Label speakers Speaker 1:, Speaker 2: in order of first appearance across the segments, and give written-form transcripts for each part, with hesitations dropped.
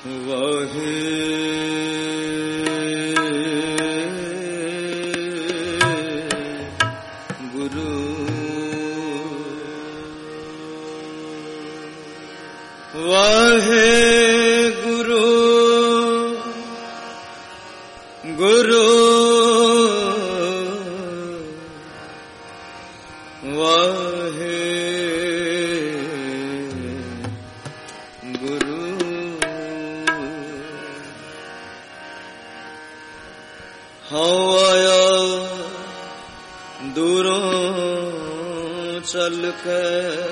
Speaker 1: वाहे गुरु वाहे गुरु गुरु वाहे गुरु हवाया दूरों चल के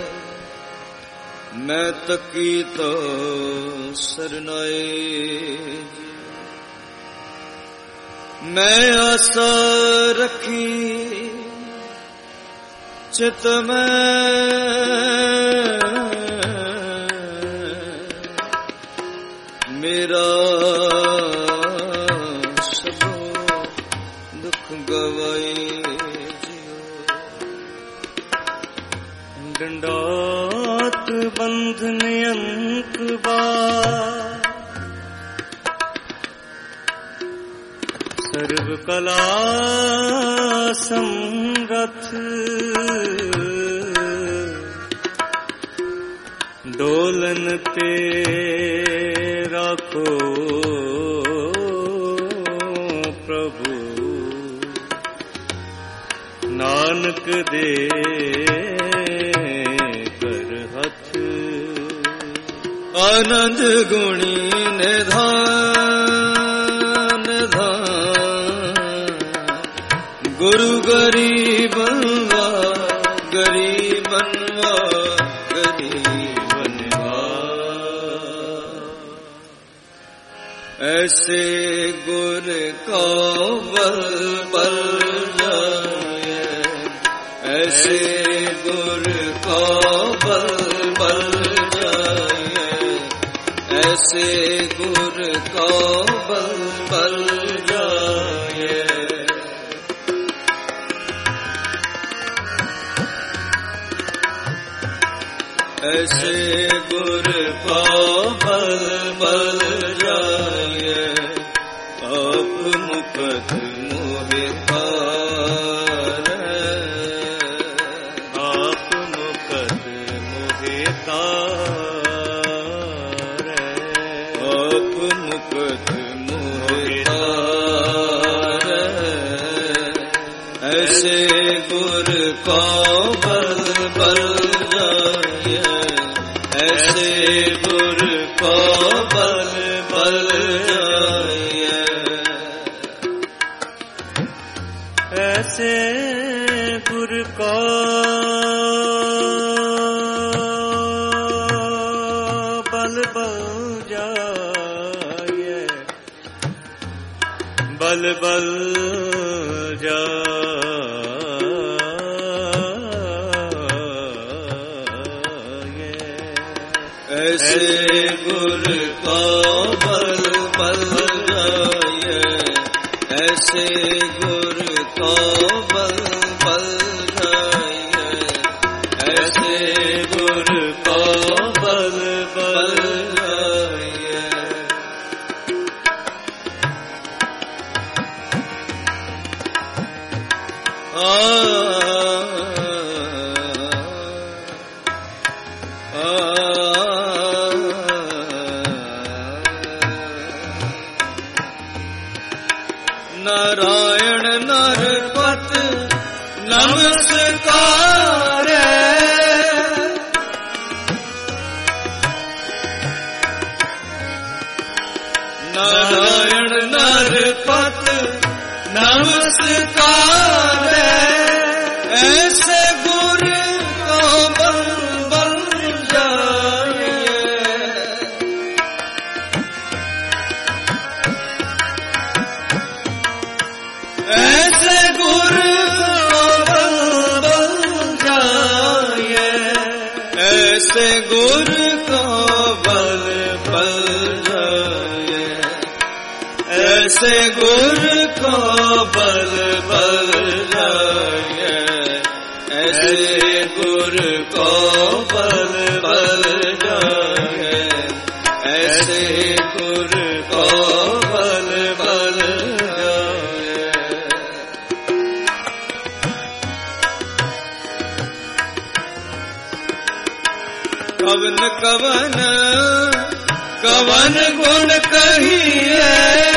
Speaker 1: मैं तकी तो सरनाए मैं आशा रखी चित में मेरा सबो दुख गवाए जियो
Speaker 2: डंडात बंधन अंक बार सर्व कला समरथ डोलन तेरा को प्रभु नानक दे कर हथ
Speaker 1: आनंद गुणी निधान गुरु गरीबनवा गरीबनवा गरीबनवा ऐसे गुर का बल बल जाए ऐसे गुर का बल बल जाए ऐसे गुर का बल बल जाए ऐसे गुर का बल बल जाए आप मुकत मोहे तारे
Speaker 2: आप मुकत मोहे तारे
Speaker 1: आप मुकत मोहे तारे ऐसे गुर का बल बल ऐसे गुर को बल बल जाए
Speaker 2: ऐसे गुर को बल बल जाए बल बल
Speaker 1: ऐसे गुर को बल बल जाए ऐसे गुर को बल बल जाए ऐसे गुर को बल बल जाए नारायण नरपत नमस्कार नारायण नरपत नमस्कार ऐसे गुर को बल बल जाए ऐसे गुर को बल बल जाए ऐसे गुर को बल बल जाए ऐसे गुर को बल बल जाए ऐसे गुर को बल बल जाए ऐसे गुर कवन कवन गुण कहिए,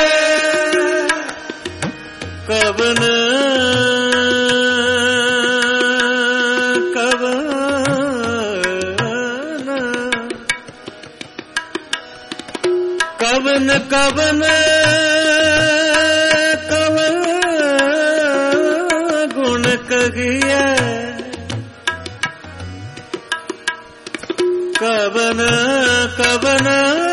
Speaker 2: कवन कवन कवन कवन गुण कहिए, कवन कवन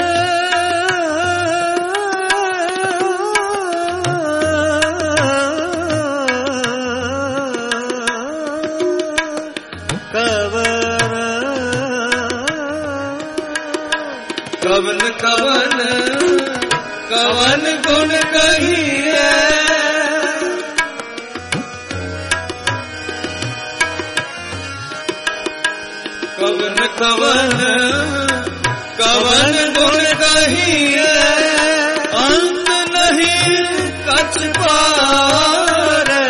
Speaker 1: कवन कवन कवन गुण कहिए, कवन कवन कवन गुण कहिए, अंत नहीं कछ पारे,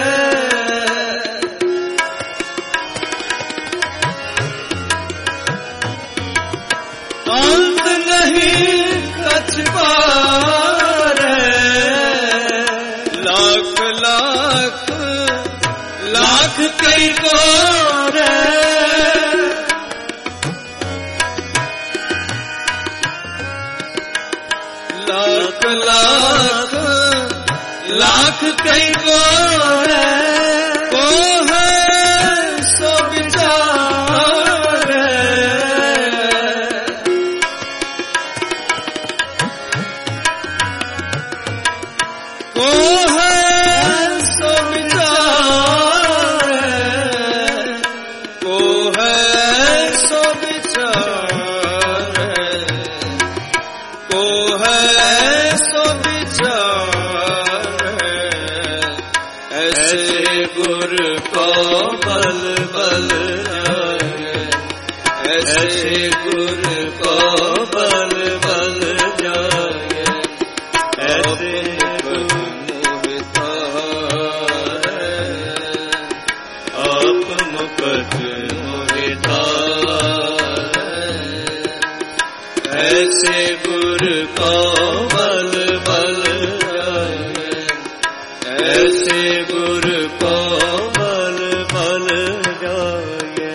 Speaker 1: अंत नहीं कछ पारे, लाख लाख लाख कई कोरे, लाख लाख लाख कई कोरे, को है सो विचारे, को है सो विचारे, को है सो विचारे, को है सो विचारे, ऐसे गुर को बल बल जाए, ऐसे गुर को बल बल जाए, ऐसे गुर मोहिता आप मुकट मोहिता, ऐसे गुर को बल बल जाए, ऐसे गुर को बल बल जाए।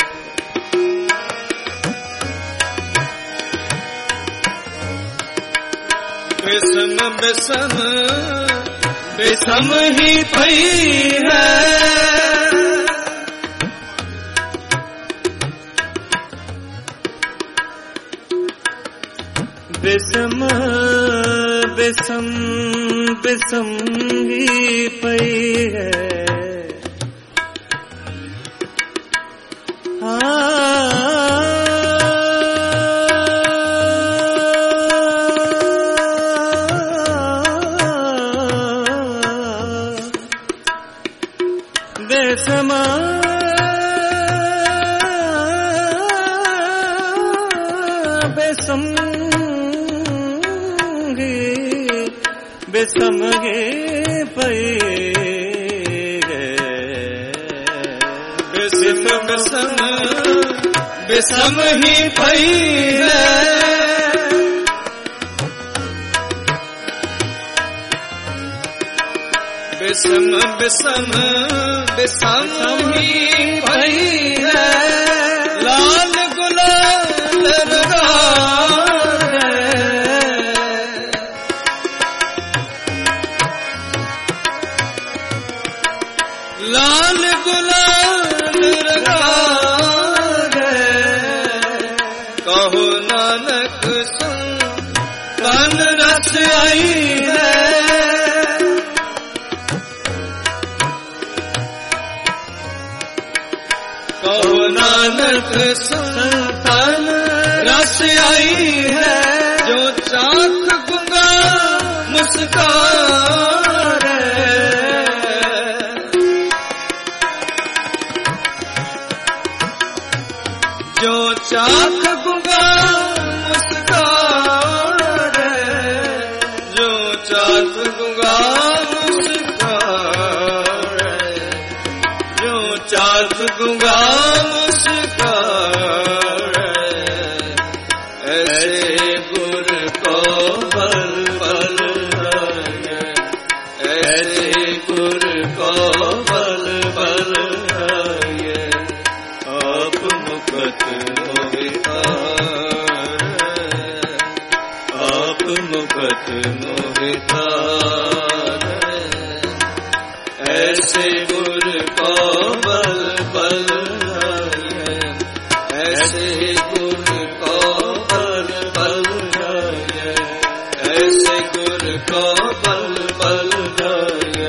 Speaker 1: विषम विषम विषम ही पई है,
Speaker 2: विषम विषम विषम ही पई है, विषम विषम विषम गे पई है,
Speaker 1: विषम विषम विषम ही पई है, विषम विषम विषम ही पई है, लाल गुलाल लगा लाल गुलाल लगा कहो नानक संतन रस आई है, कहो नानक संतन रस आई है, जो चाक गुंगा मुस्कान, जो चाक गुंगा मुस्कान, जो चाक गुंगा मुस्कान, जो चाक गुंगा मुस्कान, ऐसे गुर को बल बल है, ऐसे गुर को बल बल है। आप मुकत मोहितार, आप मुकत मोहितार, ऐसे गुर को बल बल है, ऐसे गुर को बल बल है, ऐसे गुर को बल बल है।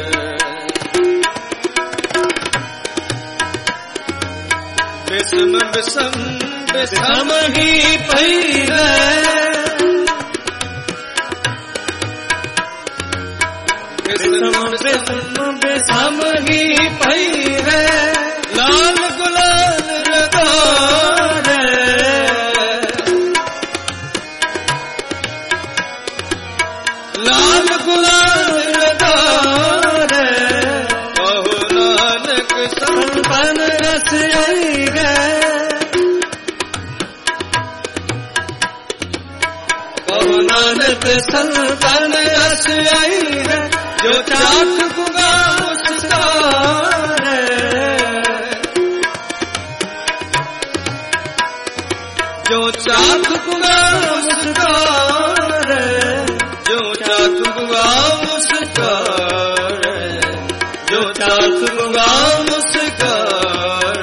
Speaker 1: विषम विषम विषम ही पई है, विषम विषम विषम ही पई है। लाल गुलाल रदार, लाल गुलाल रदार, कहो नानक संतन रस आई है, कहो नानक संतन रस आई है। जो चाख गुगा मुस्कार, जो चाख गुगा मुस्कार, जो चाख गुगा मुस्कार, जो चाख गुगा मुस्कार,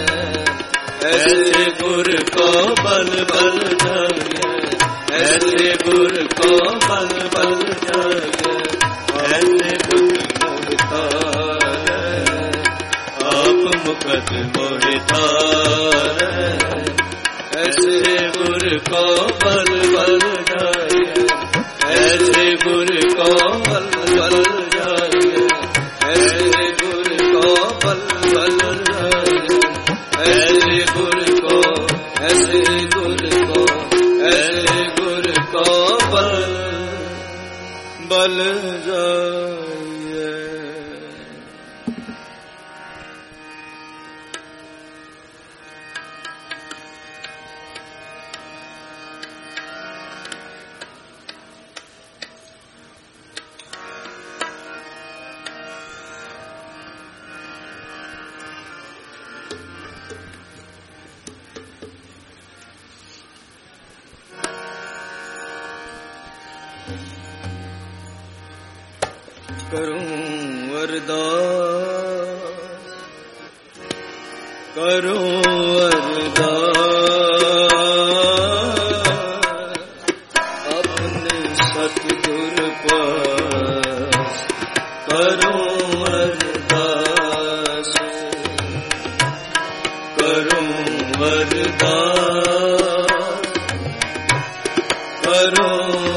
Speaker 1: ऐसे गुर को बल बल जाए, ऐसे गुर को बल बल जाए, ऐसे गुर मोहितार, आप मुकत मोहितार, ऐसे गुर को बल बल जाए, ऐसे गुर को बल बल जाए, ऐसे गुर को बल बल जाए, ऐसे गुर को, ऐसे गुर को, ऐसे गुर को बल बल जाए। करूं अरदास, करूं अरदास, अपने सतगुर पास, करूं अरदास, करूं अरदास, करूं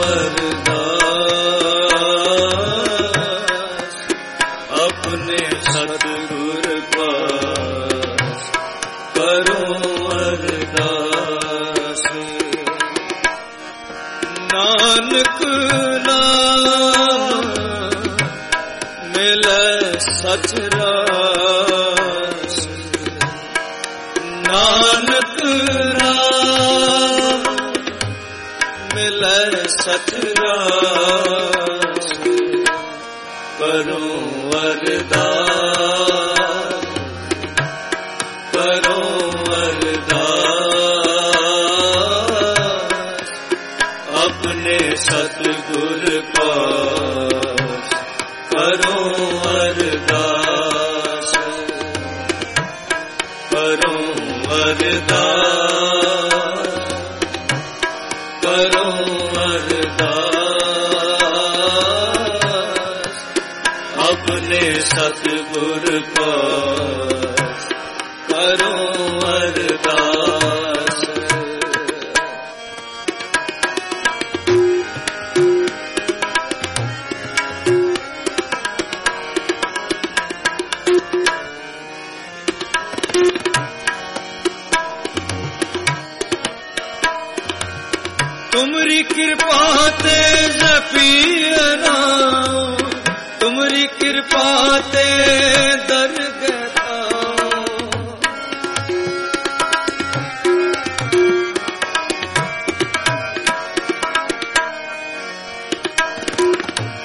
Speaker 1: अरदास, अपने सतगुर पास, करूं अरदास। नानक नाम मिले सच रास, नानक नाम मिले सच रास, करूं अरदास, करूं अरदास, अपने सतगुर पास, करूं अरदास, करूं अरदास, करूं अरदास, अपने सतगुर पास, करूं अरदास। तुमरी कृपा ते जपियना, तुमरी कृपा ते दरगता,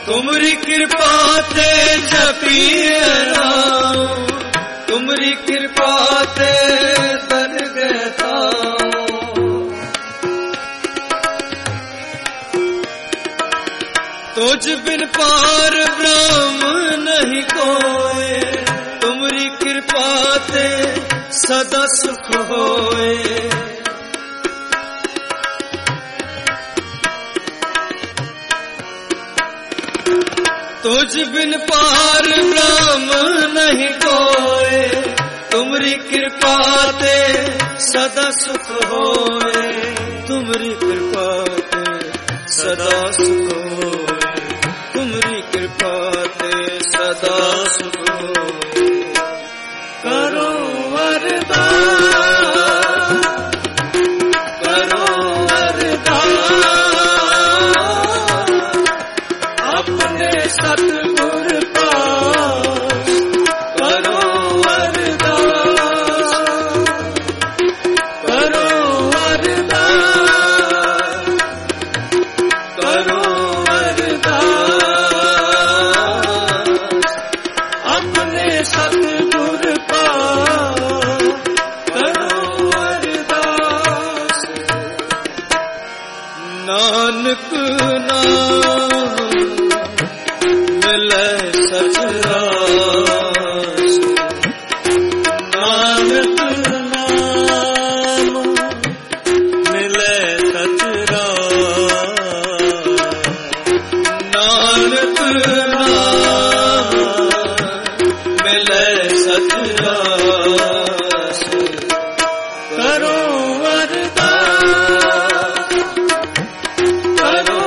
Speaker 1: तुमरी कृपा ते जपिए नाम, तुमरी कृपा ते दरगह ताऊं। तुझ बिन पार ब्रह्म नहीं कोई, तुमरी कृपा ते सदा सुख होए। तुझ बिन पार ब्रह्म नहीं कोई, तुमरी कृपा ते सदा सुख होए। तुमरी कृपा ते सदा सुख होए, तुमरी कृपा ते सदा सुख होए। करो वरदान, करो वरदान, अपने सतगुर पास करो वरदान, करो वरदान, करो वरदान, अपने सतगुर पास करो वरदास। नानक नाम मिले सचरास, नानक नाम मिले सचरास, नानक नाम मिले सचरास। करो वरदास, करो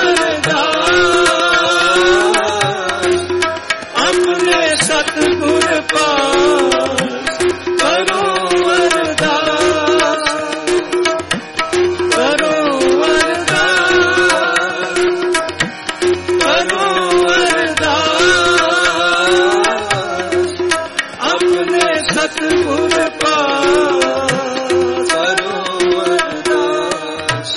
Speaker 1: वरदास, अपने सतगुर पास करो वरदास, करो वरदास, करो वरदास, अपने सतगुर पास करो वरदास।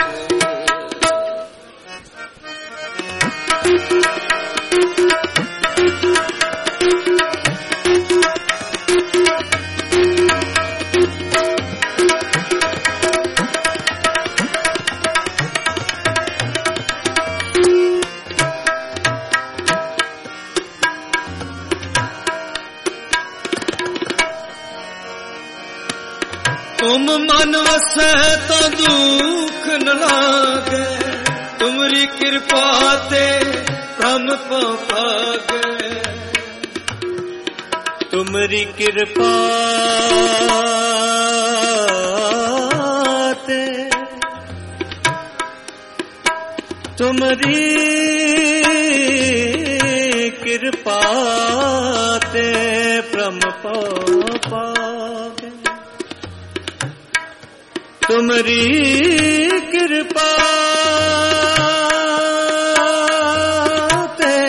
Speaker 1: तुम मन वसै तो दुख न लागे, तुमरी कृपा ते हम पागे।
Speaker 2: तुमरी कृपा ते, तुमरी कृपा ते प्रम पागे। तुमरी कृपा ते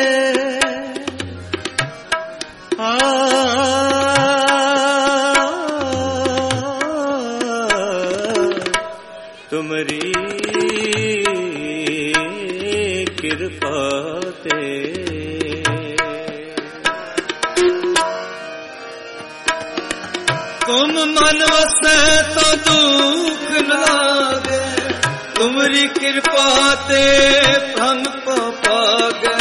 Speaker 2: तुमरी कृपा ते
Speaker 1: तुम मन वसै तो दुख न लागे, तुमरी कृपा ते हम पागे।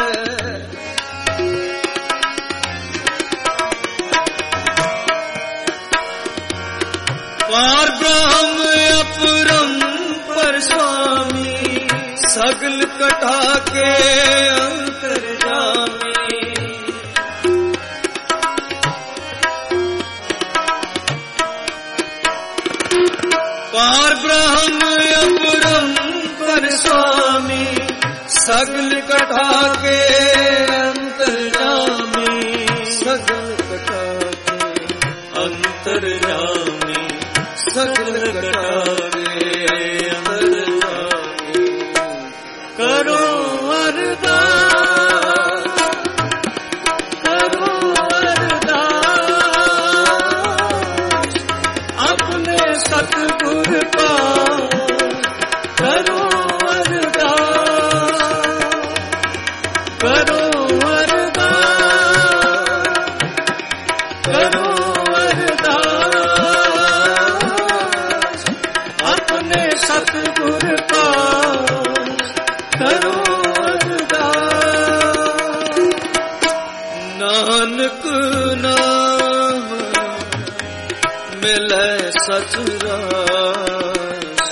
Speaker 1: पार ब्रह्म अपरंपर स्वामी, सगल कटा के अंतर्यामी। पार ब्रह्म अपरंपर स्वामी, सगल कटा के अंतर्यामी। सगल कटा के अंतर्यामी, सगल कटा के अंतर्यामी। करो वरदास, करो वरदास, अपने सतगुर पास करो वरदास, करो सच रास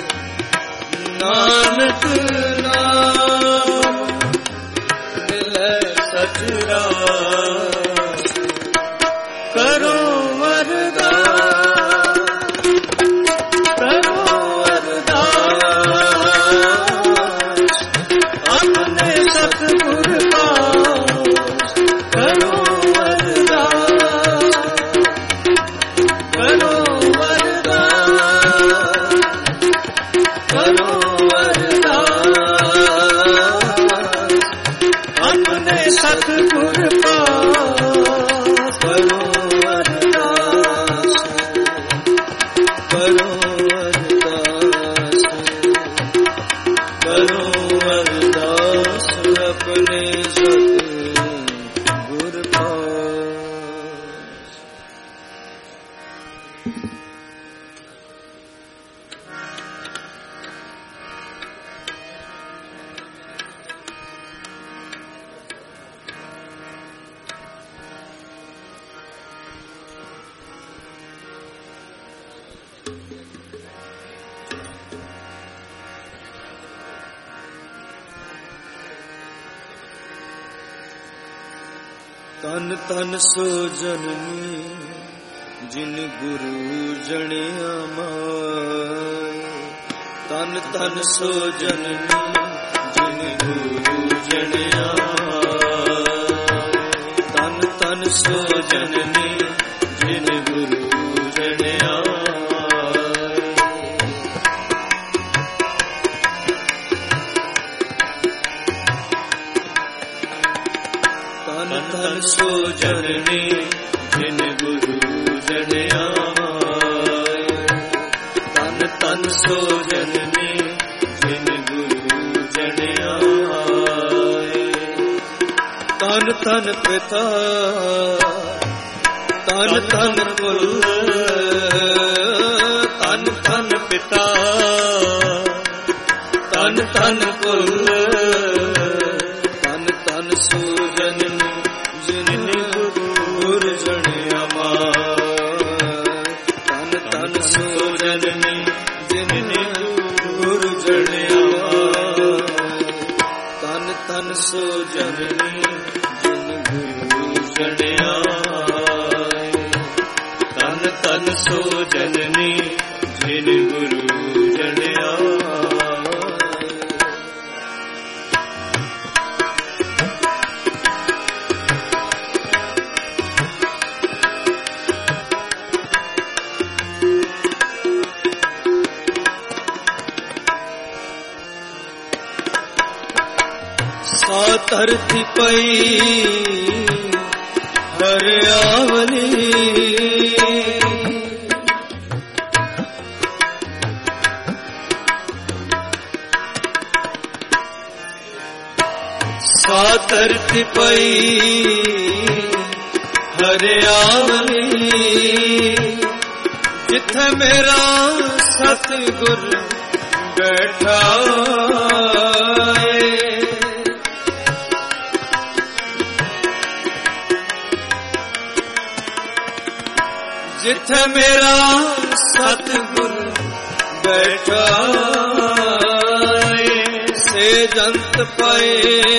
Speaker 1: नानक नाम मिले सच रास करो अरदास अपने सतगुर पास करो अरदास अपने सतगुर पास करो अरदास करो अरदास करो अरदास अपने सतगुर पास। तन तन सो जननी जिन गुरु जनिया माय तन तन सो जननी जिन गुरु जनिया तन तन सो जननी जिन गुरु जनिया तन तन सो जननी जिन गुरु जनिया तन तन सो जननी जिन गुरु जनिया तन तन पिता तन तन कुल तन तन पिता तन तन कुल तन तन सो जननी जिन गुरु जनिया तन तन सो जननी जिन गुरु जनिया तन तन सो जननी जिन गुरु जनिया तन तन सो जननी जिन गुरु जनिया धरती पई हरियावली सा धरती पई हरियावली जिथे मेरा सतगुर बैठा जिथे मेरा सतगुर बैठा से जंत पाए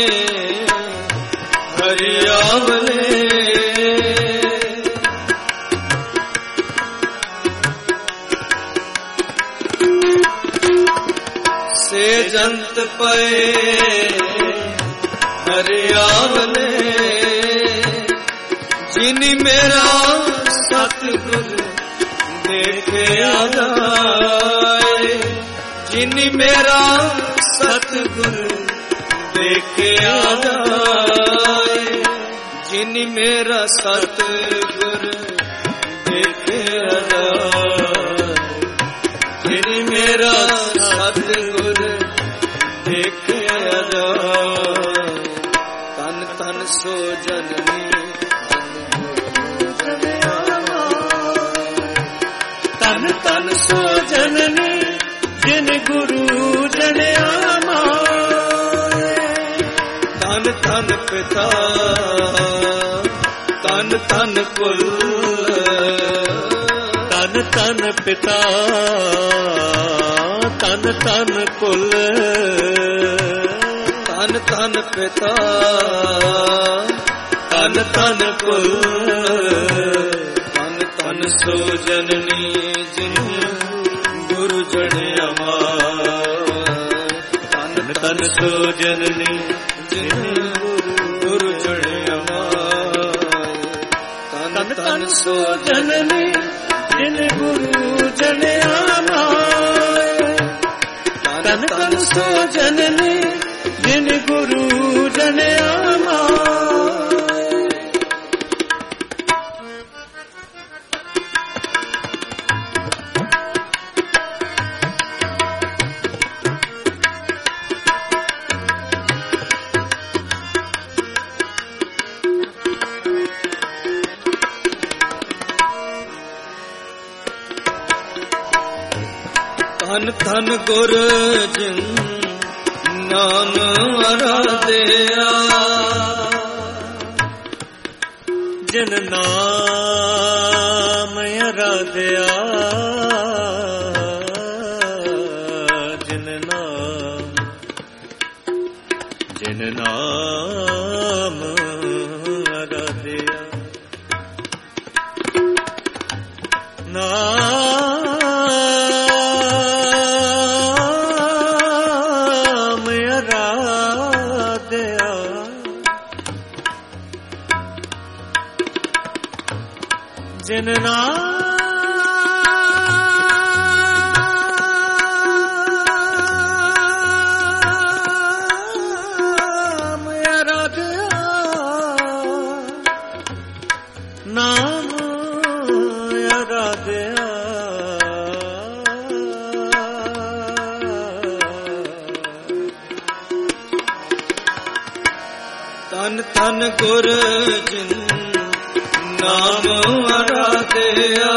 Speaker 1: हरियावले से जंत पाए हरियावले जिनी मेरा सतगुर देखे आए जिनी मेरा सतगुर देखे आए जिनी मेरा सतगुर देखे आए जिनी मेरा सतगुर देखे आए तन तन सो जननी तन तन सो जननी जिन गुरु जनिया तन तन पिता तन तन कुल तन
Speaker 2: ਧਨ ਪਿਤਾ ਧਨ ਧਨ ਕੁਲ
Speaker 1: ਧਨ ਧਨ ਪਿਤਾ ਧਨ ਧਨ ਕੁਲ ਧਨ ਧਨ ਸੋ ਜਨਨੀ ਜਿਨ ਗੁਰੂ ਜਣਿਆ ਧਨ ਧਨ ਸੋ ਜਨਨੀ ਜਿਨ ਗੁਰੂ ਜਣਿਆ ਧਨ ਧਨ ਸੋ ਜਨਨੀ ਜਿਨ ਗੁਰੂ ਜਣਿਆ ਧਨ ਧਨ ਸੋ ਜਨਨੀ ਜਿਨ ਗੁਰੂ ਜਣਿਆ ਧਨ ਧਨ ਗੁਰ ਜਿਨ ਨਾਮ ਅਰਾਧਿਆ
Speaker 2: ਜਿਨ ਨਾਮ ਅਰਾਧਿਆ ਜਿਨ ਨਾਮ ਅਰਾਧਿਆ ਜਿਨ ਨਾਮ ਅਰਾਧਿਆ ਨਾਮ ਅਰਾਧਿਆ
Speaker 1: ਧਨ ਧਨ ਗੁਰ ਜਿਨ ਨਾਮ ਅਰਾਧਿਆ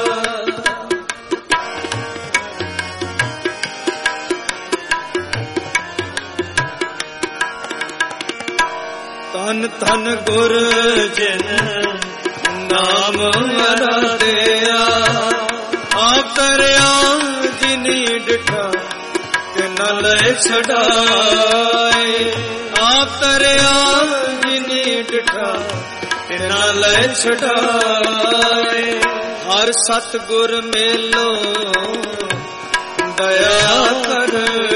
Speaker 1: ਧਨ ਧਨ ਗੁਰ ਜਿਨ ਨਾਮ ਅਰਾਧਿਆ ਆਪ ਤਰਿਆ ਜਿਨੀ ਡਿਠਾ ਤੇ ਨ ਲੈ ਛਡਾਏ ਆਪ ਤਰਿਆ ਜਿਨੀ ਡਿਠਾ ਨਾ ਲੈ ਛਡਾਏ ਹਰ ਸਤਿਗੁਰ ਮੇਲੋ ਦਇਆ ਕਰ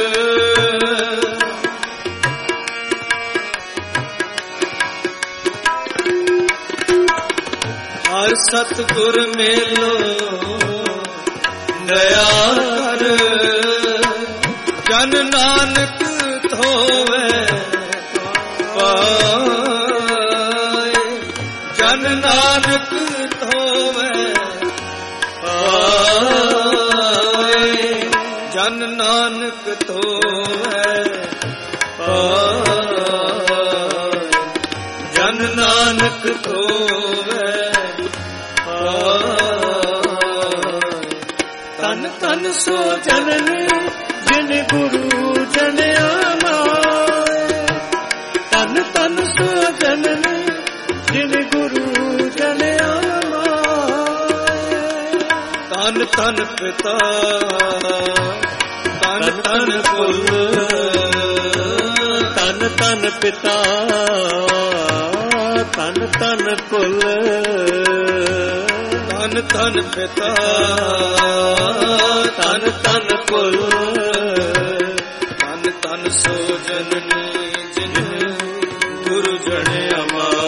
Speaker 1: ਹਰ ਸਤਿਗੁਰ ਮੇਲੋ ਦਇਆ ਕਰ ਜਨ ਨਾਨਕ ਧੋਵੇ ਜਨ ਨਾਨਕ ਧੋਵੇ ਪਾਏ ਜਨ ਨਾਨਕ ਧੋਵੇ ਪਾਏ ਜਨ ਨਾਨਕ ਧੋਵੇ ਪਾਏ ਤਨ ਤਨ ਸੋ ਜਨਨੀ ਜਿਨ ਗੁਰੂ ਜਣਿਆ ਤਨ ਤਨ ਸੋ ਜਨਨੀ ਜਿਨ ਗੁਰੂ ਜਣਿਆ ਧਨ ਧਨ ਪਿਤਾ ਧਨ ਧਨ ਕੁਲ
Speaker 2: ਧਨ ਧਨ ਪਿਤਾ ਧਨ ਧਨ ਕੁਲ
Speaker 1: ਧਨ ਧਨ ਪਿਤਾ ਧਨ ਧਨ ਕੁਲ ਧਨ ਧਨ ਸੋ ਜਨਨੀ ਜਿਨ ਗੁਰੂ ਜਣਿਆ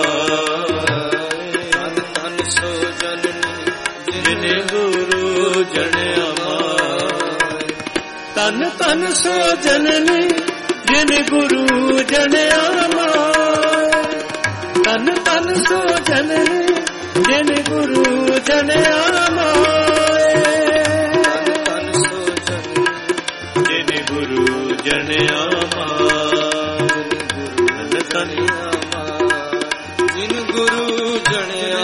Speaker 2: ਧਨ ਧਨ ਸੋ ਜਨਨੀ ਜਿਨ ਗੁਰੂ ਜਣਿਆ ਧਨ ਧਨ ਸੋ ਜਨਨੀ ਜਿਨ ਗੁਰੂ ਜਣਿਆ
Speaker 1: ਧਨ ਸੋ ਜਨਨੀ
Speaker 2: ਜਿਨ ਗੁਰੂ ਜਣਿਆ ਧਨ ਧਨ
Speaker 1: ਜਿਨ ਗੁਰੂ ਜਣਿਆ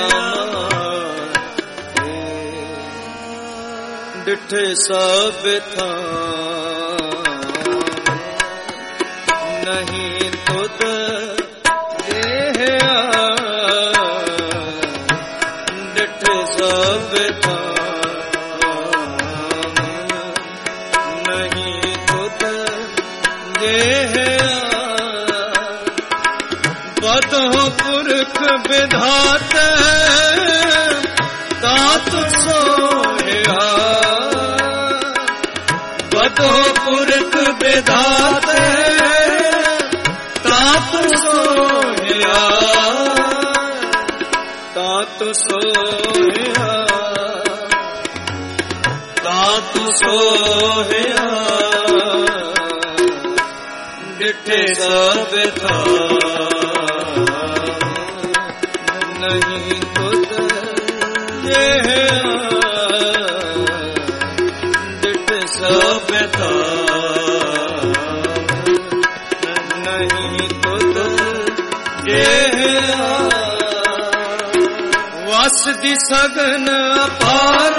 Speaker 1: ਡਿਠੇ ਸਭ ਥਾਂ ਨਹੀਂ ਤੁਧ ਦੇਹਿਆ ਡਿਠੇ ਸਭ ਥਾਂ बदहो पुरख विधाते तात सोया, बदहो पुरख विधाते तात सोया, तात सोया, तात सोया, डिठे सब था नहीं तुद ये, डिठे सब था नहीं तुद ये, वस दी सगन अपार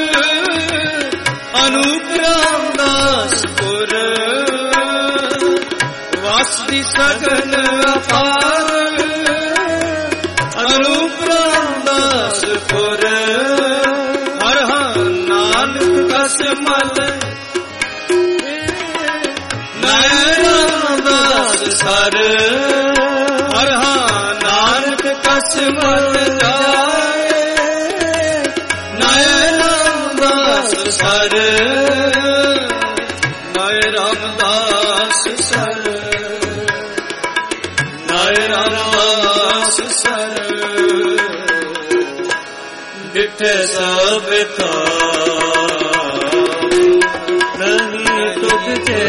Speaker 1: अनूप रामदास पुर, वस दी सगन अपार अनूप रामदास पुर, हर नानक कस मल नय रामदास सर, हर नानक कस मल जाए नय रामदास सर, नय रामदास सर, नय रामदास सर, डिठे सब था नहीं तुझे,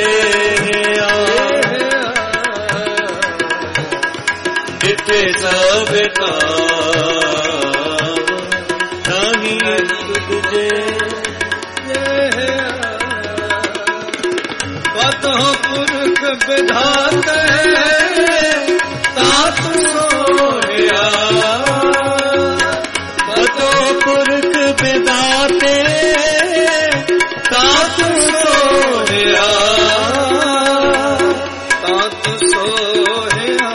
Speaker 1: डिठे सब था नहीं तुझे, बदहो पुरख विधाते तात सोया, बदहो पुरख विधाते तात सोया, तात सोया,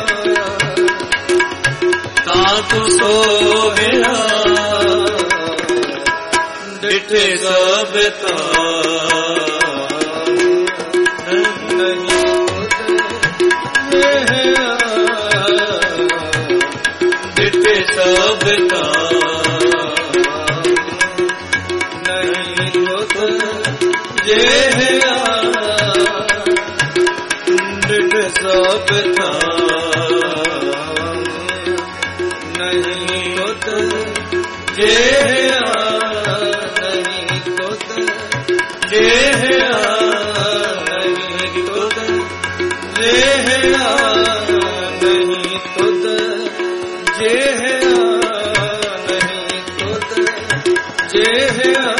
Speaker 1: तात सोया, डिठे सब था डिठे सब था नहीं तुद ये, डिठे सब था नहीं तुद ये, नहीं तुद ये, नहीं तुद ये, नहीं तुद ये, नहीं तुद ये।